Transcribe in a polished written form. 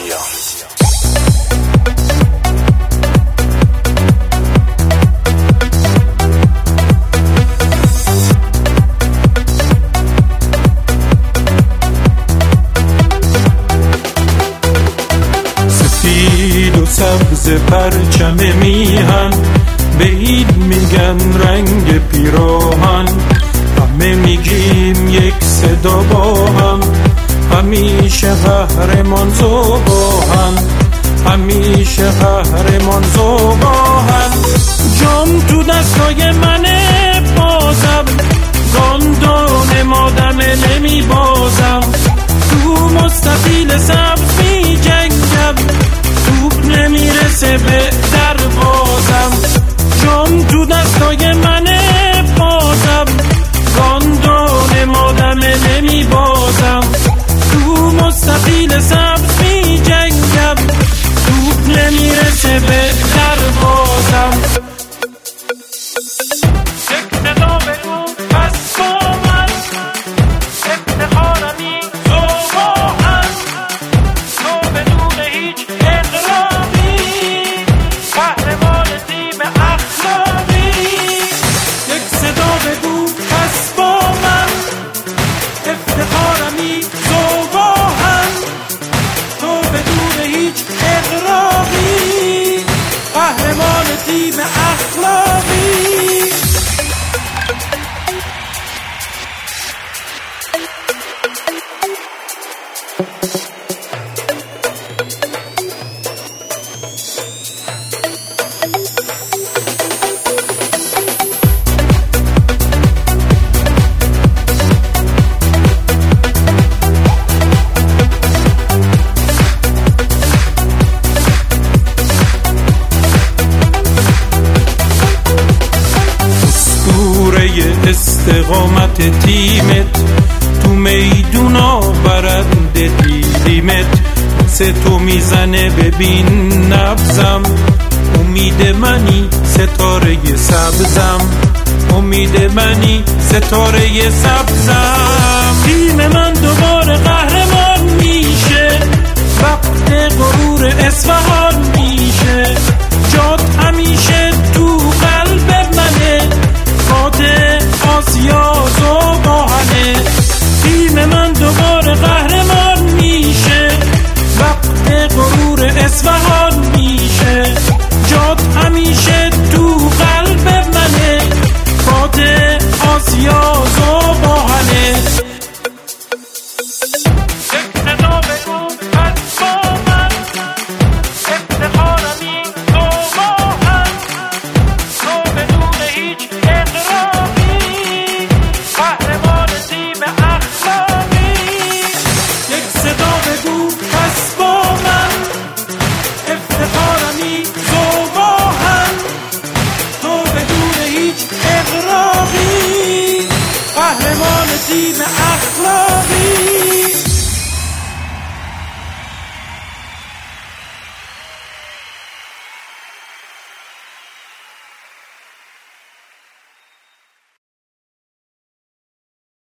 سفید و سبز پرچم میهن، به عید میگن رنگ پیراهن. همه میگیم یک صدا با هم، همیشه قهرمان زوباهن، همیشه قهرمان زوباهن. جام تو دستای منه بازم، گاندان مادم نمی بازم. تو مستطیل سبز می جنگم، توپ نمیرسه به دروازم. جام تو دستای منه بازم، گاندان مادم نمی بازم. تو مستطیل سبز می جنگم، توپ نمیرسه به دروازم. اقتدا بگو پس با من، افتخارمی زوباهن. تو بدون هیچ اقراقی، قهرمان تیم اخلاقی. یک صدا بگو پس با من، افتخارمی زوباهن. تو بدون هیچ اقراقی، قهرمان تیم اخلاقی. استقامت تیمت تو میدونا برنده دیدیمت. سه تو میزنه ببین نبزم، امید منی ستاره سبزم، امید منی ستاره سبزم. تیم من دوباره قهرمان میشه، وقت غرور اصفهان میشه. جات همیشه